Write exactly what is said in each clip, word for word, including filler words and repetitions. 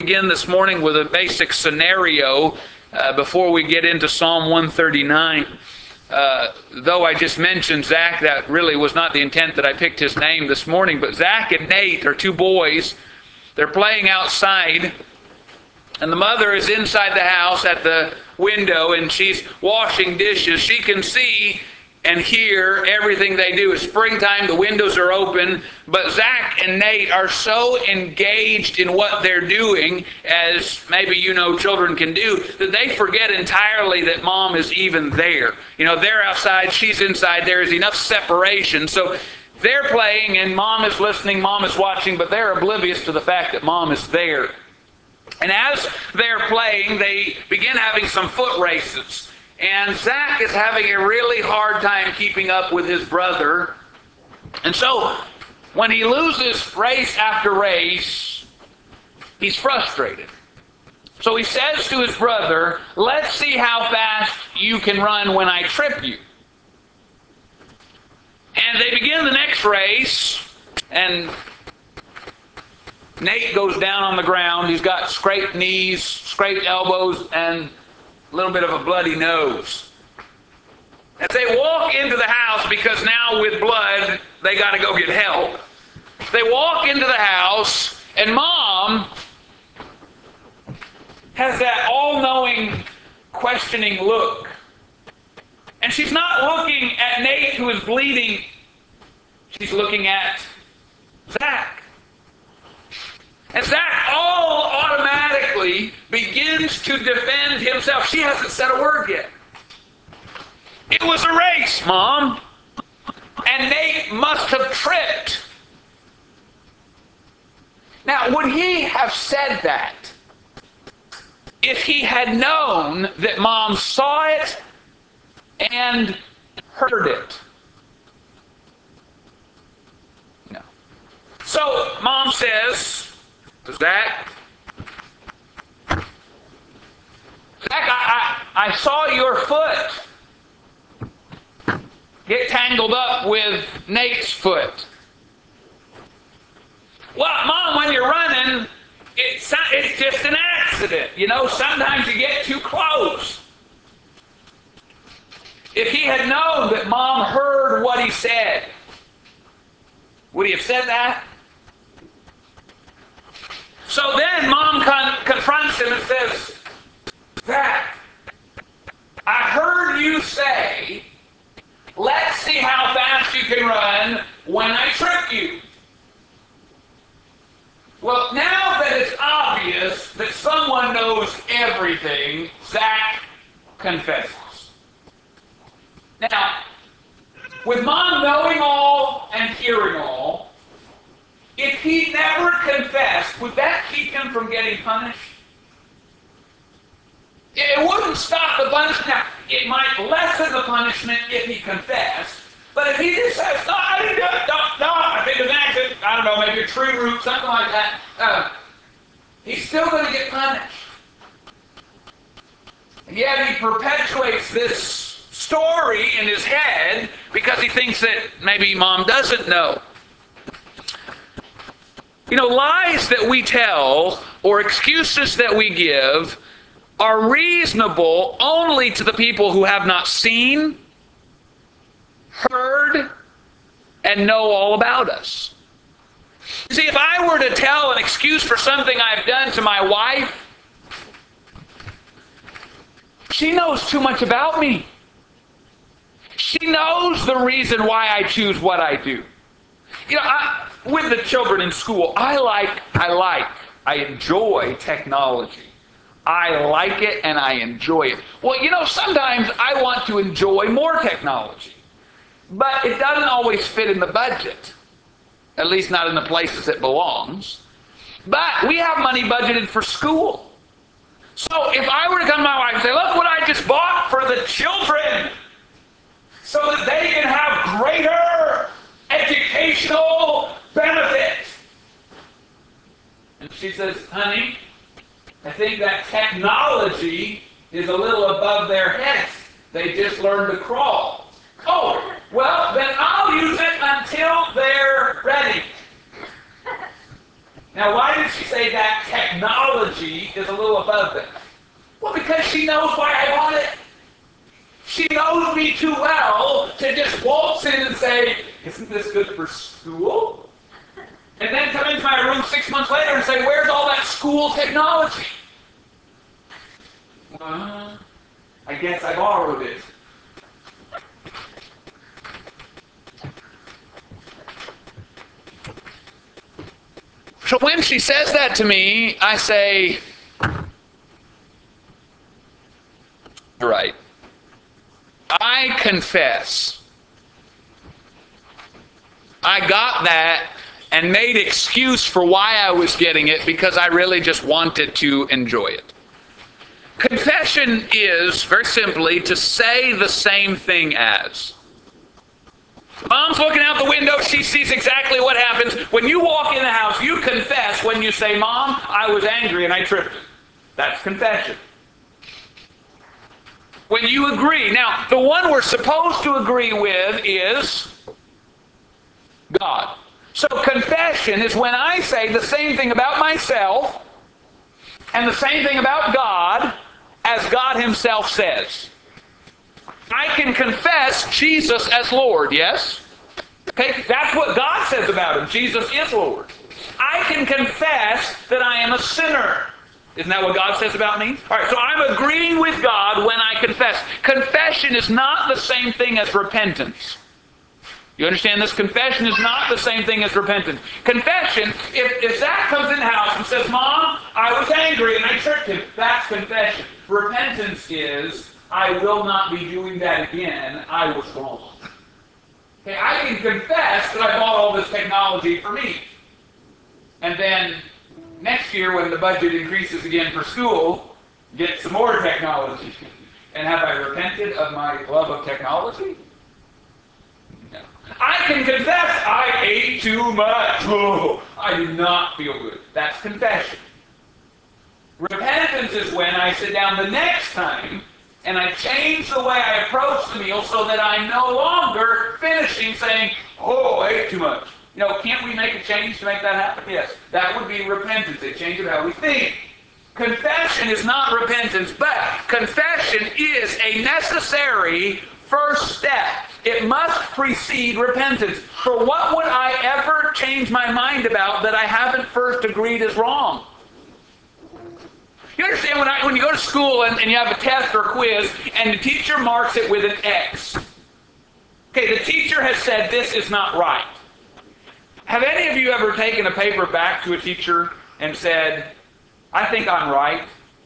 Begin this morning with a basic scenario uh, before we get into Psalm one thirty-nine. Uh, though I just mentioned Zach, that really was not the intent that I picked his name this morning, but Zach and Nate are two boys. They're playing outside, and the mother is inside the house at the window, and she's washing dishes. She can see and hear everything they do. It's springtime, the windows are open, but Zach and Nate are so engaged in what they're doing, as maybe you know children can do, that they forget entirely that mom is even there. You know, they're outside, she's inside, there is enough separation. So they're playing and mom is listening, mom is watching, but they're oblivious to the fact that mom is there. And as they're playing, they begin having some foot races. And Zach is having a really hard time keeping up with his brother. And so, when he loses race after race, he's frustrated. So he says to his brother, "Let's see how fast you can run when I trip you." And they begin the next race, and Nate goes down on the ground. He's got scraped knees, scraped elbows, and a little bit of a bloody nose. As they walk into the house, because now with blood, they got to go get help. They walk into the house, and mom has that all-knowing, questioning look. And she's not looking at Nate, who is bleeding. She's looking at Zach. And Zach all automatically begins to defend himself. She hasn't said a word yet. It was a race, Mom. And Nate must have tripped. Now, would he have said that if he had known that Mom saw it and heard it? No. So, Mom says, Zach, Zach, I, I, I saw your foot get tangled up with Nate's foot. Well, Mom, when you're running, it's, it's just an accident. You know, sometimes you get too close. If he had known that Mom heard what he said, would he have said that? So then Mom con- confronts him and says, Zach, I heard you say, let's see how fast you can run when I trip you. Well, now that it's obvious that someone knows everything, Zach confesses. Now, with Mom knowing all and hearing all, if he never confessed, would that keep him from getting punished? It wouldn't stop the punishment. Now, it might lessen the punishment if he confessed, but if he just says, no, I didn't do it, no, no, I think it's an accident, I don't know, maybe a tree root, something like that, uh, he's still going to get punished. And yet he perpetuates this story in his head because he thinks that maybe Mom doesn't know. You know, lies that we tell or excuses that we give are reasonable only to the people who have not seen, heard, and know all about us. You see, if I were to tell an excuse for something I've done to my wife, she knows too much about me. She knows the reason why I choose what I do. You know, I, with the children in school, I like, I like, I enjoy technology. I like it and I enjoy it. Well, you know, sometimes I want to enjoy more technology, but it doesn't always fit in the budget, at least not in the places it belongs. But we have money budgeted for school. So if I were to come to my wife and say, look what I just bought for the children, so that they can have greater educational benefit. And she says, honey, I think that technology is a little above their heads. They just learned to crawl. Oh, well, then I'll use it until they're ready. Now, why did she say that technology is a little above that? Well, because she knows why I want it. She knows me too well to just waltz in and say, isn't this good for school? And then come into my room six months later and say, where's all that school technology? Uh, I guess I borrowed it. So when she says that to me, I say, right. I confess. I got that and made excuse for why I was getting it because I really just wanted to enjoy it. Confession is, very simply, to say the same thing as. Mom's looking out the window. She sees exactly what happens. When you walk in the house, you confess when you say, Mom, I was angry and I tripped. That's confession. When you agree. Now, the one we're supposed to agree with is God. So confession is when I say the same thing about myself and the same thing about God as God Himself says. I can confess Jesus as Lord, yes? Okay, that's what God says about Him. Jesus is Lord. I can confess that I am a sinner. Isn't that what God says about me? All right, so I'm agreeing with God when I confess. Confession is not the same thing as repentance. You understand this? Confession is not the same thing as repentance. Confession, if, if Zach comes in the house and says, Mom, I was angry and I tripped him, that's confession. Repentance is, I will not be doing that again. I was wrong. Okay, I can confess that I bought all this technology for me. And then next year when the budget increases again for school, get some more technology. And have I repented of my love of technology? No. I can confess I ate too much. Oh, I did not feel good. That's confession. Repentance is when I sit down the next time and I change the way I approach the meal so that I'm no longer finishing saying, oh, I ate too much. You know, can't we make a change to make that happen? Yes. That would be repentance. A change of how we think. Confession is not repentance, but confession is a necessary first step. It must precede repentance. For what would I ever change my mind about that I haven't first agreed is wrong? You understand when, I, when you go to school and, and you have a test or a quiz and the teacher marks it with an X. Okay, the teacher has said this is not right. Have any of you ever taken a paper back to a teacher and said, I think I'm right?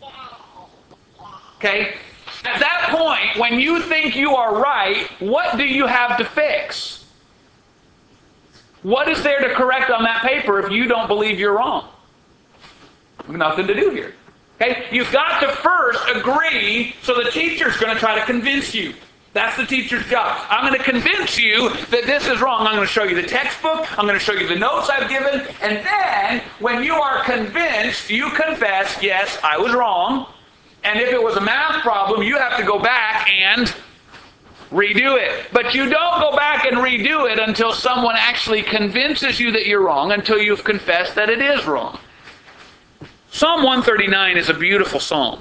Okay? At that point, when you think you are right, what do you have to fix? What is there to correct on that paper if you don't believe you're wrong? Nothing to do here. Okay? You've got to first agree, so the teacher's going to try to convince you. That's the teacher's job. I'm going to convince you that this is wrong. I'm going to show you the textbook. I'm going to show you the notes I've given. And then, when you are convinced, you confess, yes, I was wrong. And if it was a math problem, you have to go back and redo it. But you don't go back and redo it until someone actually convinces you that you're wrong, until you've confessed that it is wrong. Psalm one thirty-nine is a beautiful psalm.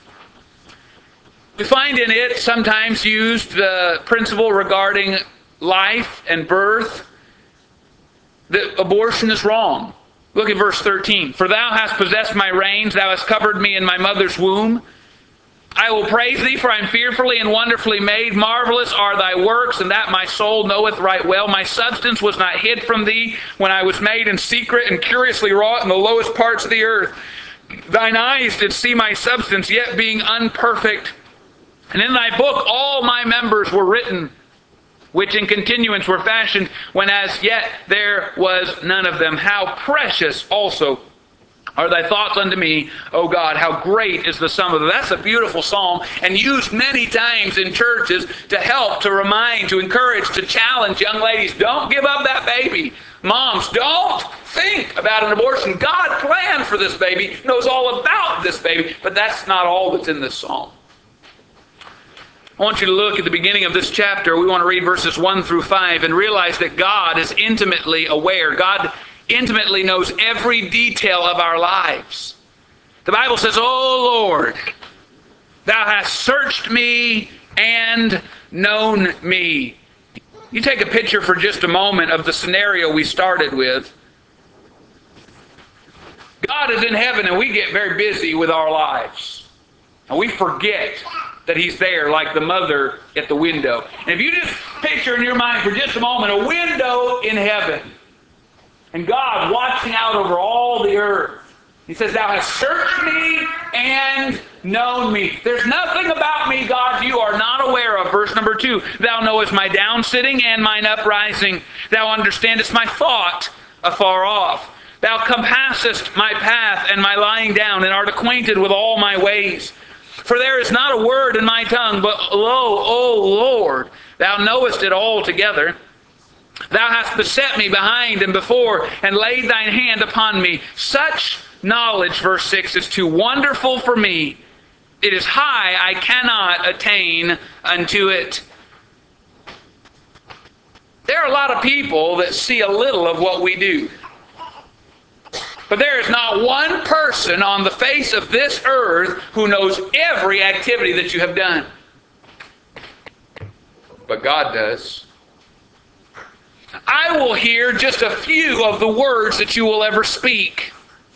We find in it sometimes used the principle regarding life and birth, that abortion is wrong. Look at verse thirteen. For thou hast possessed my reins, thou hast covered me in my mother's womb. I will praise thee, for I am fearfully and wonderfully made. Marvelous are thy works, and that my soul knoweth right well. My substance was not hid from thee when I was made in secret and curiously wrought in the lowest parts of the earth. Thine eyes did see my substance, yet being unperfect. And in thy book all my members were written, which in continuance were fashioned, when as yet there was none of them. How precious also are thy thoughts unto me, O God. How great is the sum of them. That's a beautiful psalm, and used many times in churches to help, to remind, to encourage, to challenge young ladies. Don't give up that baby. Moms, don't think about an abortion. God planned for this baby, knows all about this baby, but that's not all that's in this psalm. I want you to look at the beginning of this chapter. We want to read verses one through five and realize that God is intimately aware. God intimately knows every detail of our lives. The Bible says, "O Lord, thou hast searched me and known me." You take a picture for just a moment of the scenario we started with. God is in heaven and we get very busy with our lives. And we forget that He's there like the mother at the window. And if you just picture in your mind for just a moment a window in heaven and God watching out over all the earth. He says, "Thou hast searched me and known me." There's nothing about me, God, you are not aware of. Verse number two, "Thou knowest my downsitting and mine uprising. Thou understandest my thought afar off. Thou compassest my path and my lying down, and art acquainted with all my ways. For there is not a word in my tongue, but lo, O Lord, thou knowest it altogether. Thou hast beset me behind and before, and laid thine hand upon me. Such knowledge," verse six, "is too wonderful for me. It is high, I cannot attain unto it." There are a lot of people that see a little of what we do. But there is not one person on the face of this earth who knows every activity that you have done. But God does. I will hear just a few of the words that you will ever speak.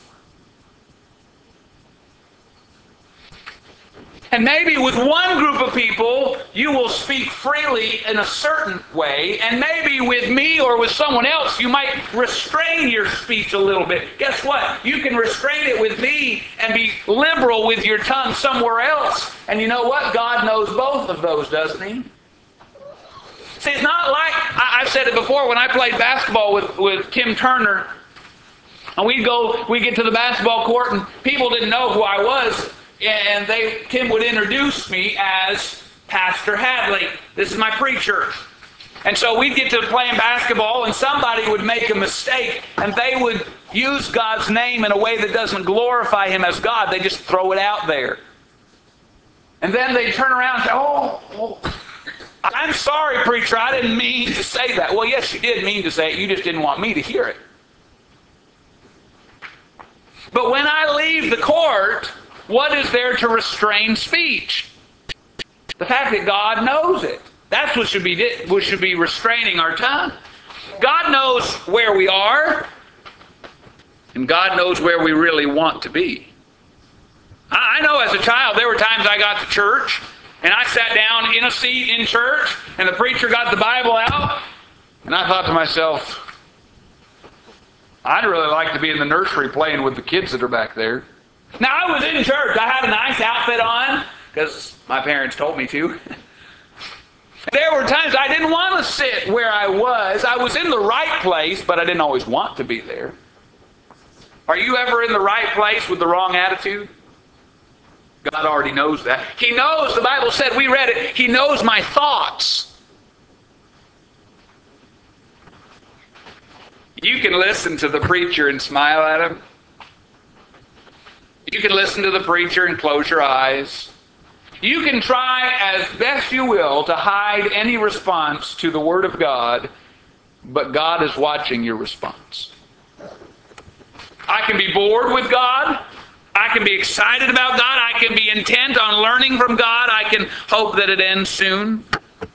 And maybe with one group of people, you will speak freely in a certain way. And maybe with me or with someone else, you might restrain your speech a little bit. Guess what? You can restrain it with me and be liberal with your tongue somewhere else. And you know what? God knows both of those, doesn't He? See, it's not like, I, I've said it before, when I played basketball with, with Tim Turner, and we'd go, we'd get to the basketball court, and people didn't know who I was. And they, Tim would introduce me as Pastor Hadley. This is my preacher. And so we'd get to playing basketball and somebody would make a mistake and they would use God's name in a way that doesn't glorify Him as God. They just throw it out there. And then they turn around and say, oh, oh, I'm sorry, preacher, I didn't mean to say that. Well, yes, you did mean to say it. You just didn't want me to hear it. But when I leave the court, what is there to restrain speech? The fact that God knows it. That's what should be, what should be restraining our tongue. God knows where we are, and God knows where we really want to be. I know as a child, there were times I got to church, and I sat down in a seat in church, and the preacher got the Bible out, and I thought to myself, I'd really like to be in the nursery playing with the kids that are back there. Now, I was in church. I had a nice outfit on because my parents told me to. There were times I didn't want to sit where I was. I was in the right place, but I didn't always want to be there. Are you ever in the right place with the wrong attitude? God already knows that. He knows, the Bible said, we read it, He knows my thoughts. You can listen to the preacher and smile at him. You can listen to the preacher and close your eyes. You can try as best you will to hide any response to the Word of God, but God is watching your response. I can be bored with God. I can be excited about God. I can be intent on learning from God. I can hope that it ends soon.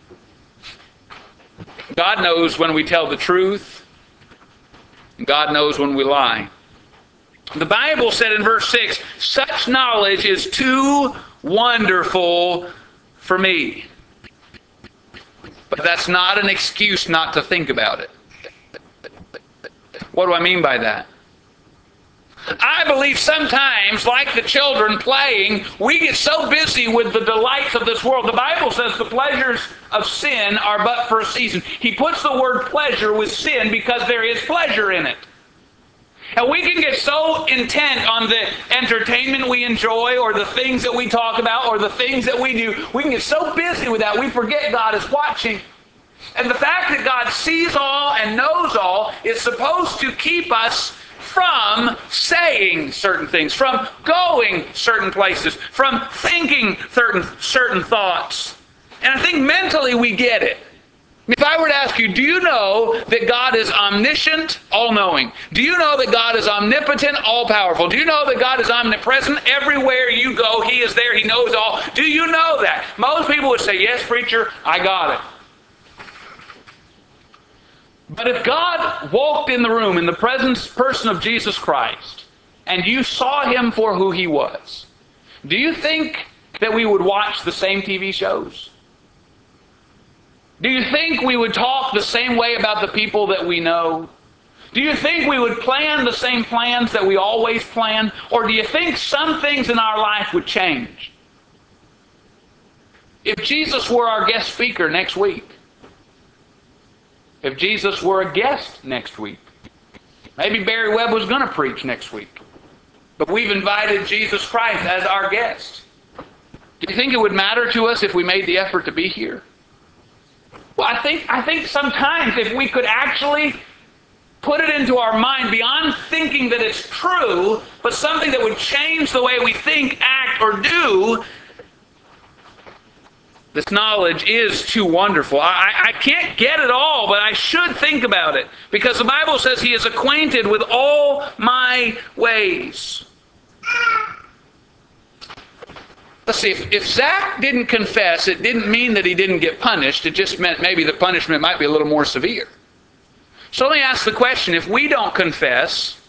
God knows when we tell the truth. God knows when we lie. The Bible said in verse six, such knowledge is too wonderful for me. But that's not an excuse not to think about it. What do I mean by that? I believe sometimes, like the children playing, we get so busy with the delights of this world. The Bible says the pleasures of sin are but for a season. He puts the word pleasure with sin because there is pleasure in it. And we can get so intent on the entertainment we enjoy or the things that we talk about or the things that we do. We can get so busy with that we forget God is watching. And the fact that God sees all and knows all is supposed to keep us from saying certain things, from going certain places, from thinking certain, certain thoughts. And I think mentally we get it. If I were to ask you, do you know that God is omniscient, all-knowing? Do you know that God is omnipotent, all-powerful? Do you know that God is omnipresent? Everywhere you go, He is there. He knows all. Do you know that? Most people would say, yes, preacher, I got it. But if God walked in the room in the presence, person of Jesus Christ, and you saw Him for who He was, do you think that we would watch the same T V shows? Do you think we would talk the same way about the people that we know? Do you think we would plan the same plans that we always plan? Or do you think some things in our life would change? If Jesus were our guest speaker next week, if Jesus were a guest next week, maybe Barry Webb was going to preach next week, but we've invited Jesus Christ as our guest. Do you think it would matter to us if we made the effort to be here? Well, I think, I think sometimes if we could actually put it into our mind beyond thinking that it's true, but something that would change the way we think, act, or do, this knowledge is too wonderful. I, I can't get it all, but I should think about it. Because the Bible says He is acquainted with all my ways. Let's see, if, if Zach didn't confess, it didn't mean that he didn't get punished. It just meant maybe the punishment might be a little more severe. So let me ask the question, if we don't confess,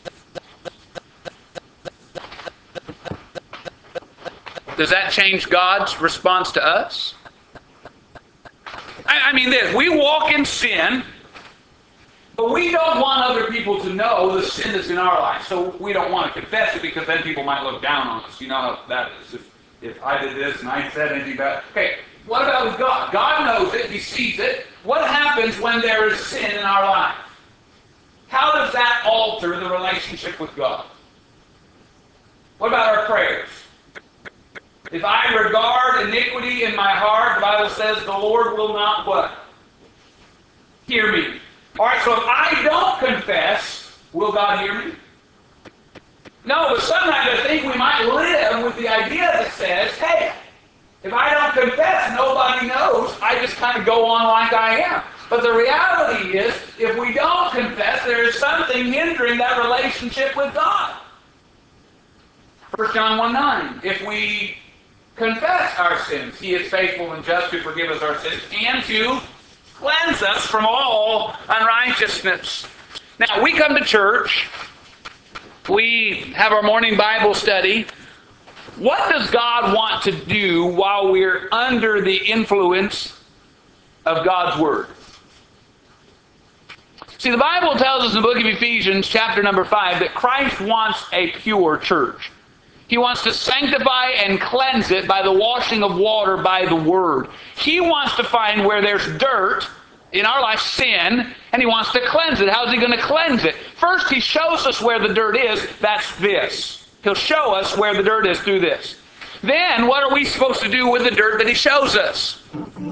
does that change God's response to us? I, I mean this, we walk in sin, but we don't want other people to know the sin that's in our life. So we don't want to confess it because then people might look down on us. You know how that is. If, if I did this and I said anything bad. Okay, what about with God? God knows it. He sees it. What happens when there is sin in our life? How does that alter the relationship with God? What about our prayers? If I regard iniquity in my heart, the Bible says the Lord will not what? Hear me. All right, so if I don't confess, will God hear me? No, but sometimes I think we might live with the idea that says, hey, if I don't confess, nobody knows. I just kind of go on like I am. But the reality is, if we don't confess, there is something hindering that relationship with God. First John one nine, if we confess our sins, He is faithful and just to forgive us our sins and to cleanse us from all unrighteousness. Now, we come to church. We have our morning Bible study. What does God want to do while we're under the influence of God's Word? See, the Bible tells us in the book of Ephesians, chapter number five, that Christ wants a pure church. He wants to sanctify and cleanse it by the washing of water by the Word. He wants to find where there's dirt in our life, sin, and He wants to cleanse it. How's He going to cleanse it? First, He shows us where the dirt is. That's this. He'll show us where the dirt is through this. Then, what are we supposed to do with the dirt that He shows us?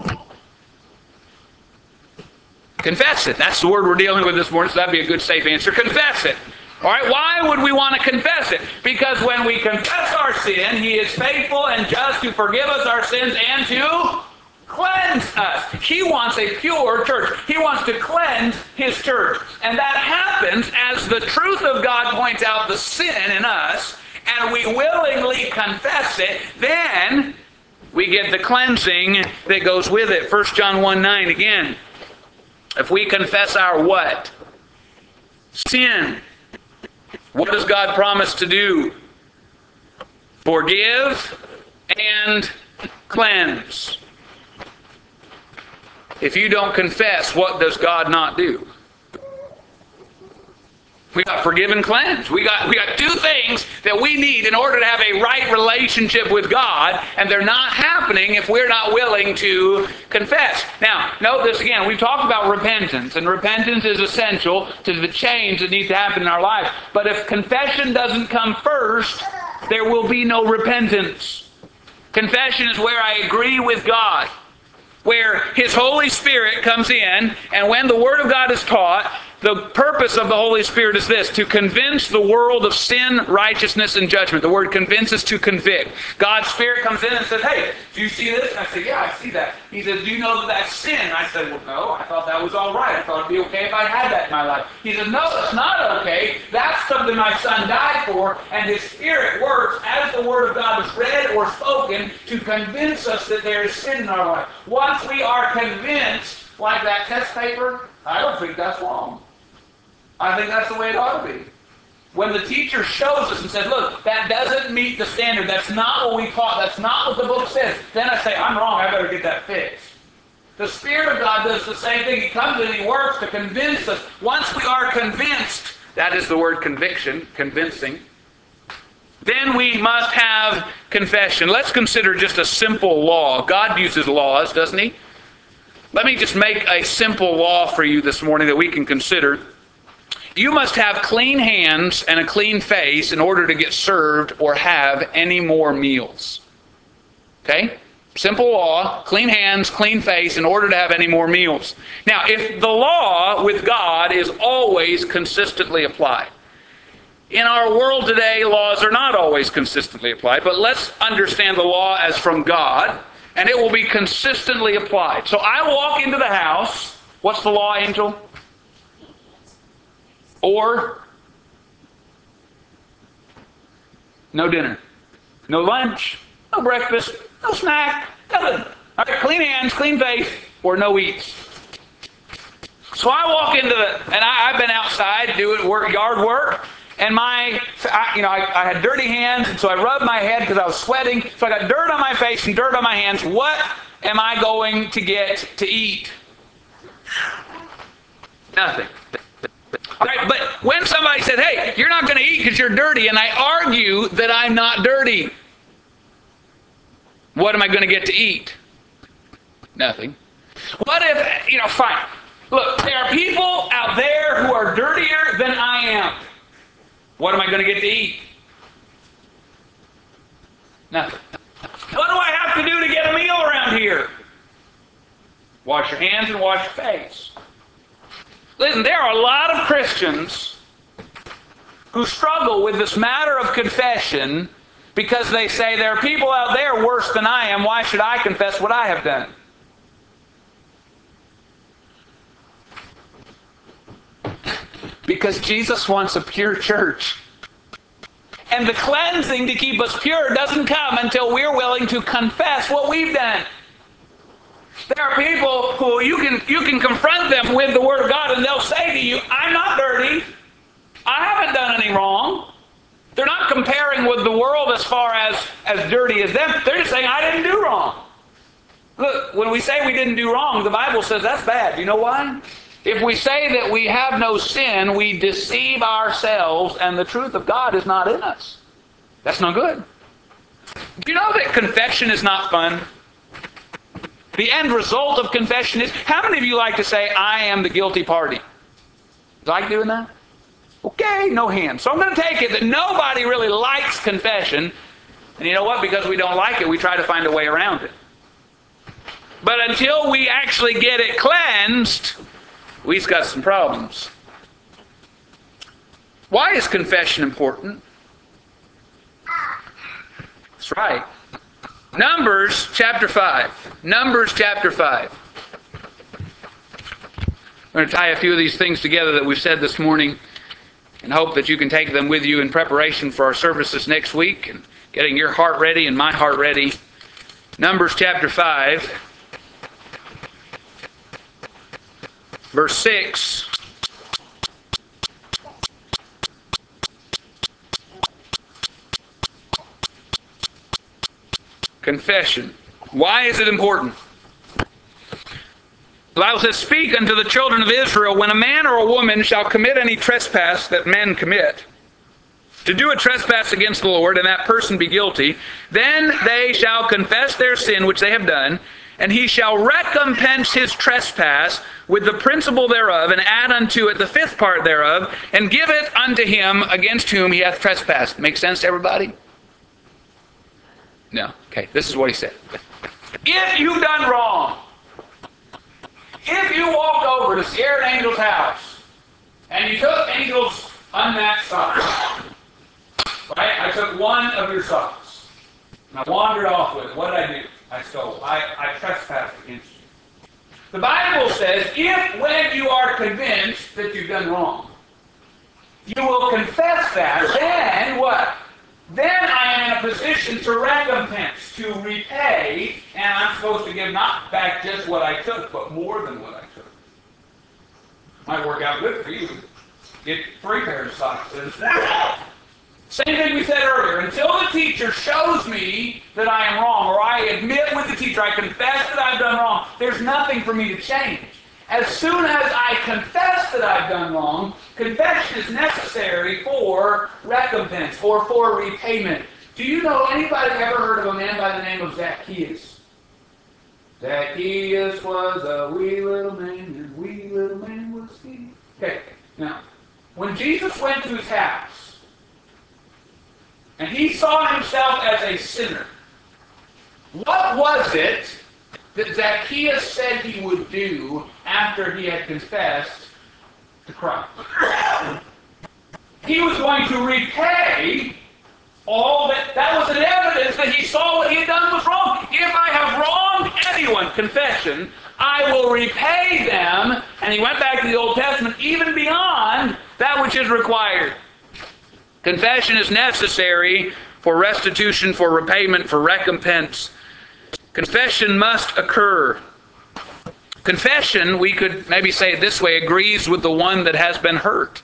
Confess it. That's the word we're dealing with this morning, so that'd be a good, safe answer. Confess it. All right, why would we want to confess it? Because when we confess our sin, He is faithful and just to forgive us our sins and to cleanse us. He wants a pure church. He wants to cleanse His church. And that happens as the truth of God points out the sin in us, and we willingly confess it, then we get the cleansing that goes with it. First John one nine again. If we confess our what? Sin. What does God promise to do? Forgive and cleanse. If you don't confess, what does God not do? We got forgive and cleanse. We got, we got two things that we need in order to have a right relationship with God, and they're not happening if we're not willing to confess. Now, note this again. We've talked about repentance, and repentance is essential to the change that needs to happen in our life. But if confession doesn't come first, there will be no repentance. Confession is where I agree with God, where His Holy Spirit comes in, and when the Word of God is taught, The purpose of the Holy Spirit is this: to convince the world of sin, righteousness, and judgment. The word convince is to convict. God's Spirit comes in and says, hey, do you see this? And I say, yeah, I see that. He says, do you know that that's sin? And I said, well, no, I thought that was all right. I thought it'd be okay if I had that in my life. He said, no, it's not okay. That's something my Son died for, and His Spirit works as the Word of God is read or spoken to convince us that there is sin in our life. Once we are convinced, like that test paper, I don't think that's wrong. I think that's the way it ought to be. When the teacher shows us and says, look, that doesn't meet the standard, that's not what we taught, that's not what the book says, then I say, I'm wrong, I better get that fixed. The Spirit of God does the same thing. He comes and He works to convince us. Once we are convinced, that is the word conviction, convincing, then we must have confession. Let's consider just a simple law. God uses laws, doesn't He? Let me just make a simple law for you this morning that we can consider. You must have clean hands and a clean face in order to get served or have any more meals. Okay? Simple law, clean hands, clean face in order to have any more meals. Now, if the law with God is always consistently applied. In our world today, laws are not always consistently applied, but let's understand the law as from God, and it will be consistently applied. So I walk into the house. What's the law, Angel? Or no dinner, no lunch, no breakfast, no snack, nothing. All right, clean hands, clean face, or no eats. So I walk into the, and I, I've been outside doing work, yard work, and my, I, you know, I, I had dirty hands, and so I rubbed my head because I was sweating. So I got dirt on my face and dirt on my hands. What am I going to get to eat? Nothing. All right, but when somebody says, hey, you're not going to eat because you're dirty, and I argue that I'm not dirty, what am I going to get to eat? Nothing. What if, you know, fine. Look, there are people out there who are dirtier than I am. What am I going to get to eat? Nothing. What do I have to do to get a meal around here? Wash your hands and wash your face. Listen, there are a lot of Christians who struggle with this matter of confession because they say there are people out there worse than I am. Why should I confess what I have done? Because Jesus wants a pure church. And the cleansing to keep us pure doesn't come until we're willing to confess what we've done. There are people who you can you can confront them with the Word of God and they'll say to you, I'm not dirty. I haven't done any wrong. They're not comparing with the world as far as as dirty as them. They're just saying, I didn't do wrong. Look, when we say we didn't do wrong, the Bible says that's bad. You know why? If we say that we have no sin, we deceive ourselves and the truth of God is not in us. That's not good. Do you know that confession is not fun? The end result of confession is, how many of you like to say, I am the guilty party? You like doing that? Okay, no hands. So I'm going to take it that nobody really likes confession. And you know what? Because we don't like it, we try to find a way around it. But until we actually get it cleansed, we've got some problems. Why is confession important? That's right. Numbers chapter five. Numbers chapter five. I'm going to tie a few of these things together that we've said this morning and hope that you can take them with you in preparation for our services next week and getting your heart ready and my heart ready. Numbers chapter five, verse six. Confession. Why is it important? The Bible says, speak unto the children of Israel, when a man or a woman shall commit any trespass that men commit, to do a trespass against the Lord, and that person be guilty, then they shall confess their sin which they have done, and he shall recompense his trespass with the principal thereof, and add unto it the fifth part thereof, and give it unto him against whom he hath trespassed. Make sense to everybody? No. Okay, this is what he said. If you've done wrong, if you walked over to Sierra and Angel's house And you took Angel's unmatched socks. Right? I took one of your socks. And I wandered off with it. What did I do? I stole. I, I trespassed against you. The Bible says, if when you are convinced that you've done wrong, you will confess that, then what? Then I am in a position to recompense, to repay, and I'm supposed to give not back just what I took, but more than what I took. Might work out good for you. Get three pairs of socks. Same thing we said earlier. Until the teacher shows me that I am wrong, or I admit with the teacher, I confess that I've done wrong, there's nothing for me to change. As soon as I confess that I've done wrong, confession is necessary for recompense or for repayment. Do you know anybody ever heard of a man by the name of Zacchaeus? Zacchaeus was a wee little man, and wee little man was he. Okay, now, when Jesus went to his house, and he saw himself as a sinner, what was it that Zacchaeus said he would do after he had confessed to Christ? He was going to repay all that. That was an evidence that he saw what he had done was wrong. If I have wronged anyone, confession, I will repay them. And he went back to the Old Testament, even beyond that which is required. Confession is necessary for restitution, for repayment, for recompense. Confession must occur. Confession, we could maybe say it this way, agrees with the one that has been hurt,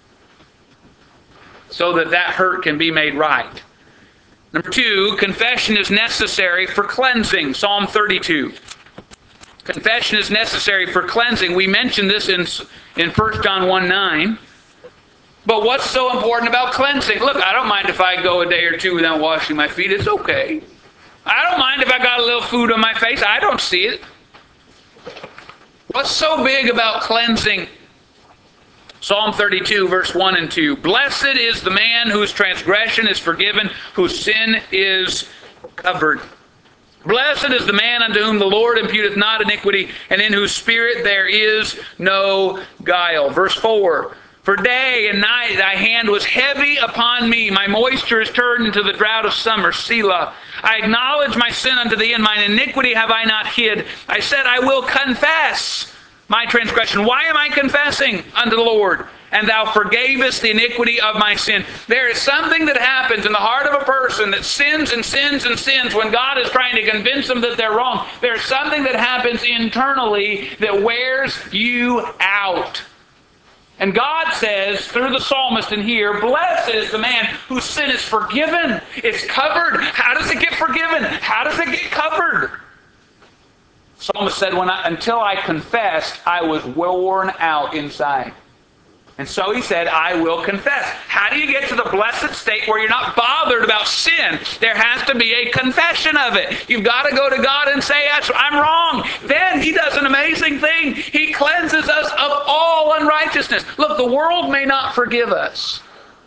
so that that hurt can be made right. Number two, confession is necessary for cleansing. Psalm thirty-two. Confession is necessary for cleansing. We mentioned this in, in First John one nine. But what's so important about cleansing? Look, I don't mind if I go a day or two without washing my feet. It's okay. I don't mind if I got a little food on my face. I don't see it. What's so big about cleansing? Psalm thirty-two, verse one and two. Blessed is the man whose transgression is forgiven, whose sin is covered. Blessed is the man unto whom the Lord imputeth not iniquity, and in whose spirit there is no guile. Verse four. For day and night thy hand was heavy upon me. My moisture is turned into the drought of summer. Selah. I acknowledge my sin unto thee, and mine iniquity have I not hid. I said, I will confess my transgression. Why am I confessing unto the Lord? And thou forgavest the iniquity of my sin. There is something that happens in the heart of a person that sins and sins and sins when God is trying to convince them that they're wrong. There's something that happens internally that wears you out. And God says, through the psalmist in here, blessed is the man whose sin is forgiven. It's covered. How does it get forgiven? How does it get covered? The psalmist said, when I, until I confessed, I was worn out inside. And so he said, I will confess. How do you get to the blessed state where you're not bothered about sin? There has to be a confession of it. You've got to go to God and say, I'm wrong. Then he does an amazing thing. He cleanses us of all unrighteousness. Look, the world may not forgive us,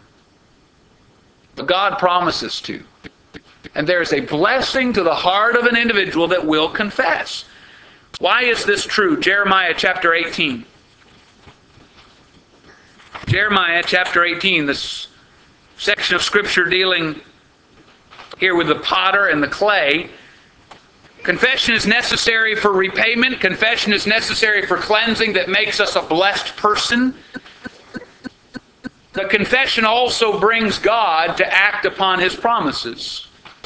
but God promises to. And there's a blessing to the heart of an individual that will confess. Why is this true? Jeremiah chapter eighteen. Jeremiah chapter eighteen, this section of Scripture dealing here with the potter and the clay. Confession is necessary for repayment. Confession is necessary for cleansing that makes us a blessed person. The confession also brings God to act upon His promises.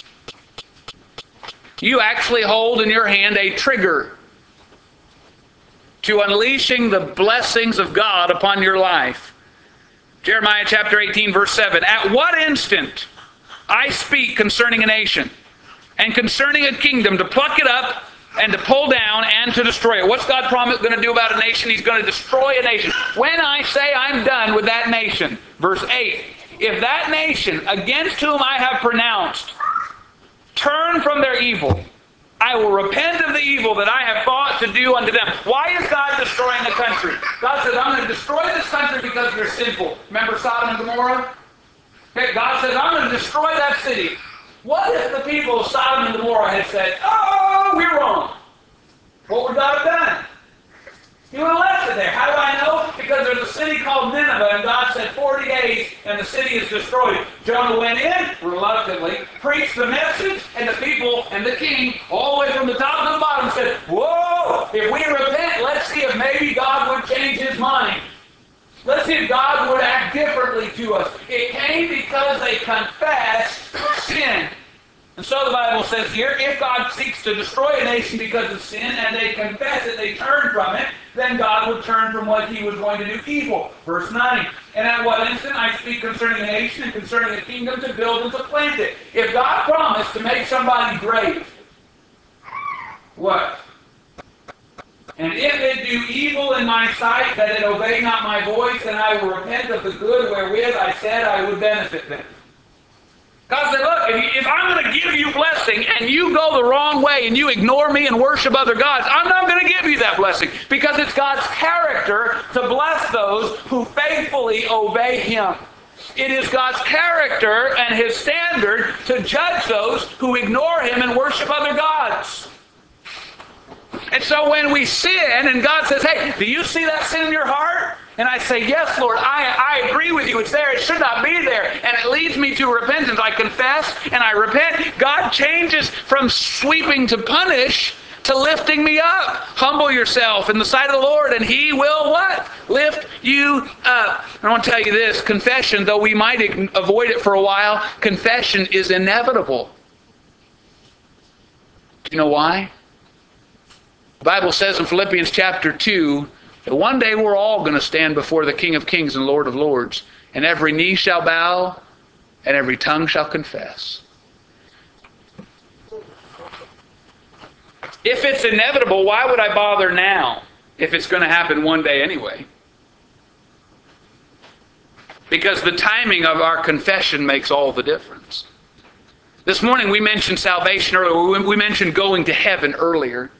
You actually hold in your hand a trigger to unleashing the blessings of God upon your life. Jeremiah chapter eighteen, verse seven. At what instant I speak concerning a nation and concerning a kingdom to pluck it up and to pull down and to destroy it. What's God promise going to do about a nation? He's going to destroy a nation. When I say I'm done with that nation, verse eight, if that nation against whom I have pronounced turn from their evil, I will repent of the evil that I have thought to do unto them. Why is God destroying the country? God says, I'm going to destroy this country because you're sinful. Remember Sodom and Gomorrah? Okay, God says, I'm going to destroy that city. What if the people of Sodom and Gomorrah had said, oh, we're wrong? What would God have done? He would have left it there. How do I know? Because there's a city called Nineveh, and God said forty days, and the city is destroyed. Jonah went in, reluctantly, preached the message, and the people and the king, all the way from the top to the bottom, said, whoa, if we repent, let's see if maybe God would change his mind. Let's see if God would act differently to us. It came because they confessed sin. And so the Bible says here, if God seeks to destroy a nation because of sin, and they confess it, they turn from it, then God would turn from what he was going to do evil. Verse nine, and at what instant I speak concerning a nation and concerning a kingdom to build and to plant it. If God promised to make somebody great, what? And if it do evil in my sight, that it obey not my voice, then I will repent of the good wherewith I said I would benefit them. God said, look, if, if I'm going to give you blessing and you go the wrong way and you ignore me and worship other gods, I'm not going to give you that blessing, because it's God's character to bless those who faithfully obey him. It is God's character and his standard to judge those who ignore him and worship other gods. And so when we sin and God says, hey, do you see that sin in your heart? And I say, yes, Lord, I, I agree with you. It's there. It should not be there. And it leads me to repentance. I confess and I repent. God changes from sweeping to punish to lifting me up. Humble yourself in the sight of the Lord, and he will what? Lift you up. I want to tell you this. Confession, though we might avoid it for a while, confession is inevitable. Do you know why? The Bible says in Philippians chapter two, that one day we're all going to stand before the King of Kings and Lord of Lords, and every knee shall bow, and every tongue shall confess. If it's inevitable, why would I bother now if it's going to happen one day anyway? Because the timing of our confession makes all the difference. This morning we mentioned salvation earlier. We mentioned going to heaven earlier.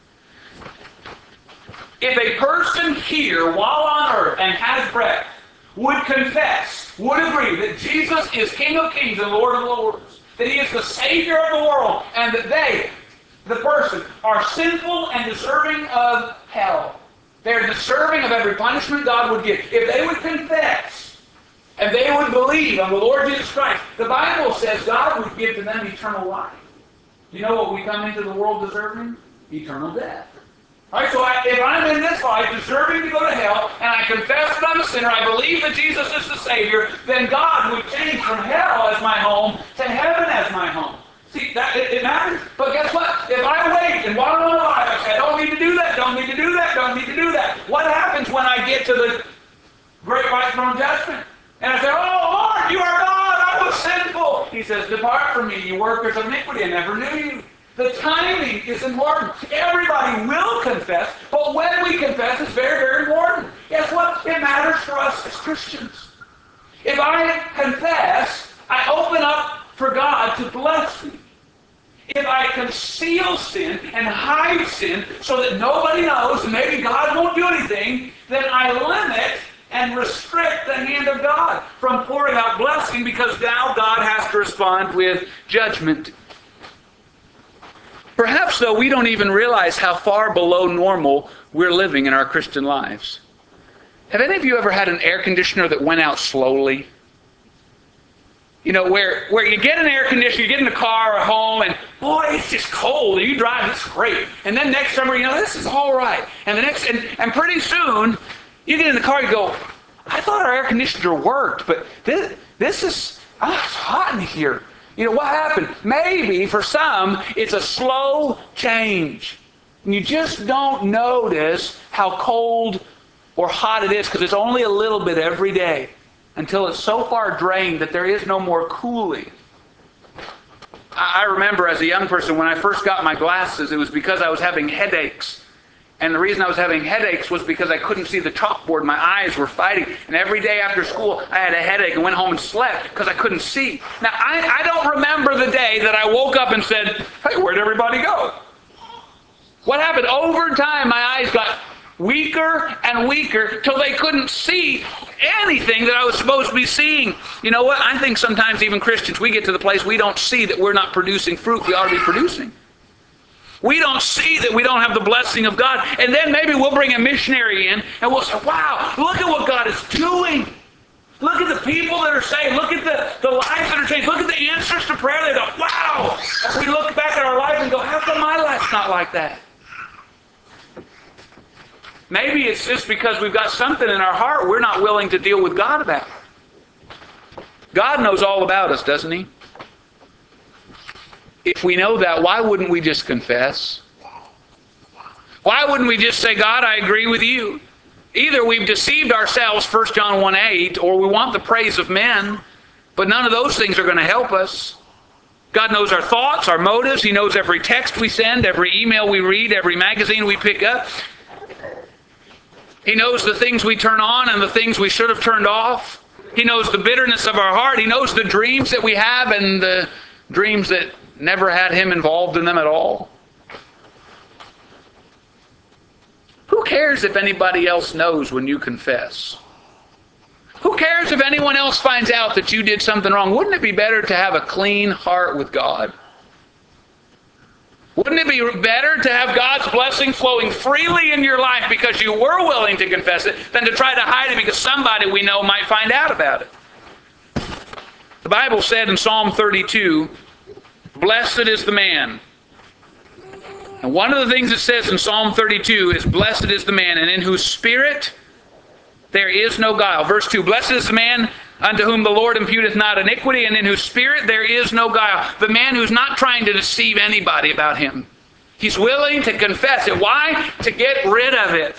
If a person here, while on earth and has breath, would confess, would agree that Jesus is King of Kings and Lord of Lords, that he is the Savior of the world, and that they, the person, are sinful and deserving of hell. They're deserving of every punishment God would give. If they would confess, and they would believe on the Lord Jesus Christ, the Bible says God would give to them eternal life. You know what we come into the world deserving? Eternal death. All right, so I, if I'm in this life deserving to go to hell, and I confess that I'm a sinner, I believe that Jesus is the Savior, then God would change from hell as my home to heaven as my home. See, that, it, it matters. But guess what? If I wait and while I'm alive, I say, I don't need to do that, don't need to do that, don't need to do that. What happens when I get to the great white throne judgment? And I say, oh, Lord, you are God, I was sinful. He says, depart from me, you workers of iniquity, I never knew you. The timing is important. Everybody will confess, but when we confess, it's very, very important. Guess what? It matters for us as Christians. If I confess, I open up for God to bless me. If I conceal sin and hide sin so that nobody knows, and maybe God won't do anything, then I limit and restrict the hand of God from pouring out blessing, because now God has to respond with judgment. Perhaps, though, we don't even realize how far below normal we're living in our Christian lives. Have any of you ever had an air conditioner that went out slowly? You know, where, where you get an air conditioner, you get in a car or home, and boy, it's just cold, and you drive, it's great. And then next summer, you know, this is all right. And the next, and, and pretty soon, you get in the car, you go, I thought our air conditioner worked, but this, this is, oh, it's hot in here. You know, what happened? Maybe for some, it's a slow change. And you just don't notice how cold or hot it is, because it's only a little bit every day until it's so far drained that there is no more cooling. I remember as a young person, when I first got my glasses, it was because I was having headaches. And the reason I was having headaches was because I couldn't see the chalkboard. My eyes were fighting. And every day after school, I had a headache and went home and slept because I couldn't see. Now, I, I don't remember the day that I woke up and said, hey, where'd everybody go? What happened? Over time, my eyes got weaker and weaker till they couldn't see anything that I was supposed to be seeing. You know what? I think sometimes even Christians, we get to the place we don't see that we're not producing fruit we ought to be producing. We don't see that we don't have the blessing of God. And then maybe we'll bring a missionary in and we'll say, wow, look at what God is doing. Look at the people that are saved. Look at the, the lives that are changed. Look at the answers to prayer. They go, wow. We look back at our life and go, how come my life's not like that? Maybe it's just because we've got something in our heart we're not willing to deal with God about. God knows all about us, doesn't He? If we know that, why wouldn't we just confess? Why wouldn't we just say, God, I agree with you? Either we've deceived ourselves, First John one eight, or we want the praise of men, but none of those things are going to help us. God knows our thoughts, our motives. He knows every text we send, every email we read, every magazine we pick up. He knows the things we turn on and the things we should have turned off. He knows the bitterness of our heart. He knows the dreams that we have and the dreams that never had Him involved in them at all. Who cares if anybody else knows when you confess? Who cares if anyone else finds out that you did something wrong? Wouldn't it be better to have a clean heart with God? Wouldn't it be better to have God's blessing flowing freely in your life because you were willing to confess it than to try to hide it because somebody we know might find out about it? The Bible said in Psalm thirty-two, blessed is the man. And one of the things it says in Psalm thirty-two is, blessed is the man, and in whose spirit there is no guile. Verse two, blessed is the man unto whom the Lord imputeth not iniquity, and in whose spirit there is no guile. The man who's not trying to deceive anybody about him. He's willing to confess it. Why? To get rid of it.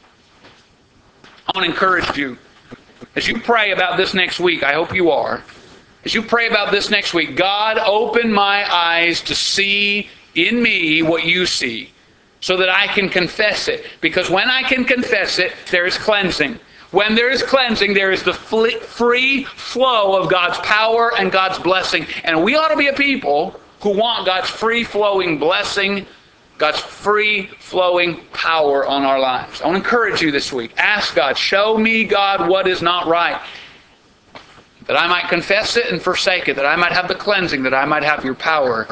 I want to encourage you, as you pray about this next week, I hope you are, as you pray about this next week, God, open my eyes to see in me what you see, so that I can confess it. Because when I can confess it, there is cleansing. When there is cleansing, there is the free flow of God's power and God's blessing. And we ought to be a people who want God's free-flowing blessing, God's free-flowing power on our lives. I want to encourage you this week. Ask God, show me, God, what is not right, that I might confess it and forsake it, that I might have the cleansing, that I might have your power